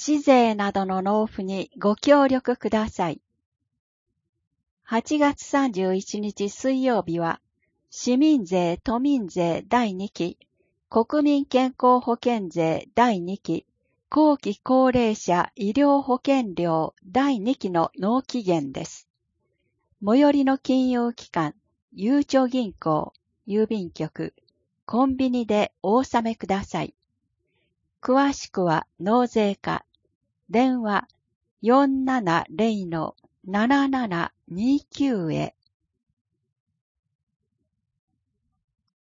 市税などの納付にご協力ください。8月31日水曜日は、市民税・都民税第2期、国民健康保険税第2期、後期高齢者医療保険料第2期の納期限です。最寄りの金融機関、ゆうちょ銀行、郵便局、コンビニでお納めください。詳しくは納税課、電話 470-7729 へ。